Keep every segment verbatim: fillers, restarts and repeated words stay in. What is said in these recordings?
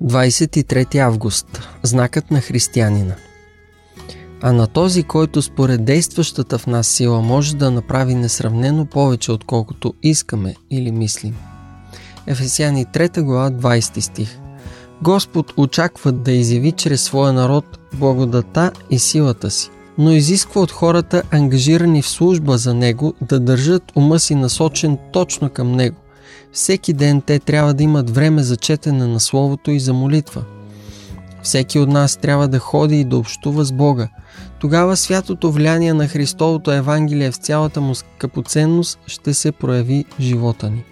двадесет и трети август. Знакът на християнина. А на този, който според действащата в нас сила може да направи несравнено повече, отколкото искаме или мислим. Ефесяни трета глава, двадесети стих. Господ очаква да изяви чрез своя народ благодата и силата си, но изисква от хората, ангажирани в служба за Него, да държат ума си насочен точно към Него. Всеки ден те трябва да имат време за четене на Словото и за молитва. Всеки от нас трябва да ходи и да общува с Бога. Тогава святото влияние на Христовото Евангелие в цялата му скъпоценност ще се прояви в живота ни.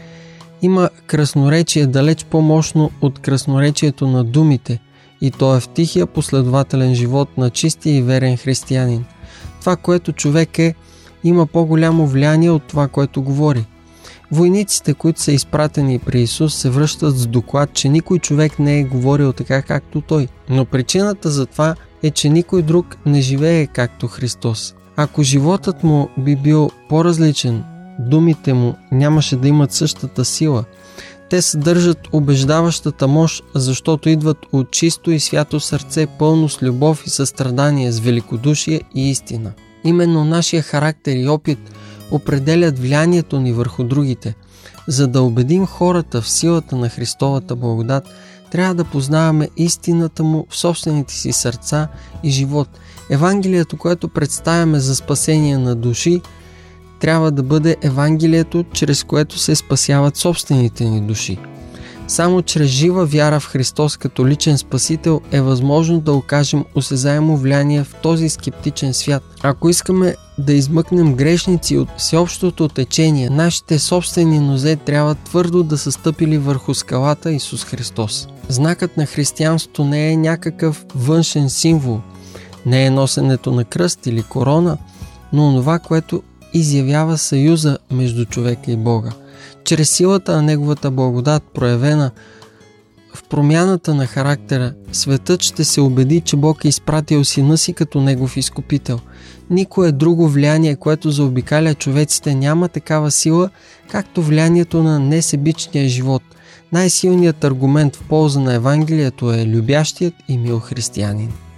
Има красноречие далеч по-мощно от красноречието на думите, и то е в тихия последователен живот на чистия и верен християнин. Това, което човек е, има по-голямо влияние от това, което говори. Войниците, които са изпратени при Исус, се връщат с доклад, че никой човек не е говорил така, както Той. Но причината за това е, че никой друг не живее както Христос. Ако животът му би бил по-различен, думите му нямаше да имат същата сила. Те съдържат убеждаващата мощ, защото идват от чисто и свято сърце, пълно с любов и състрадание, с великодушие и истина. Именно нашия характер и опит определят влиянието ни върху другите. За да убедим хората в силата на Христовата благодат, трябва да познаваме истината му в собствените си сърца и живот. Евангелието, което представяме за спасение на души, трябва да бъде Евангелието, чрез което се спасяват собствените ни души. Само чрез жива вяра в Христос като личен спасител е възможно да окажем осезаемо влияние в този скептичен свят. Ако искаме да измъкнем грешници от всеобщото течение, нашите собствени нозе трябва твърдо да са стъпили върху скалата Исус Христос. Знакът на християнството не е някакъв външен символ, не е носенето на кръст или корона, но онова, което изявява съюза между човека и Бога. Чрез силата на Неговата благодат, проявена в промяната на характера, светът ще се убеди, че Бог е изпратил Сина си като Негов изкупител. Никое друго влияние, което заобикаля човеците, няма такава сила, както влиянието на несебичния живот. Най-силният аргумент в полза на Евангелието е любящият и мил християнин.